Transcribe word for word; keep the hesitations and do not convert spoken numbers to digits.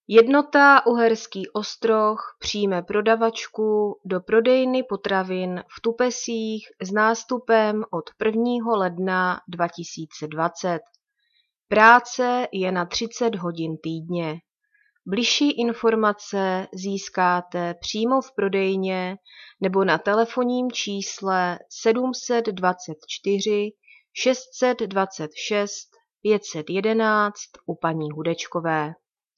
Jednota Uherský Ostroh přijme prodavačku do prodejny potravin v Tupesích s nástupem od prvního ledna dva tisíce dvacet. Práce je na třicet hodin týdně. Bližší informace získáte přímo v prodejně nebo na telefonním čísle sedm set dvacet čtyři šest set dvacet šest pět set jedenáct u paní Hudečkové.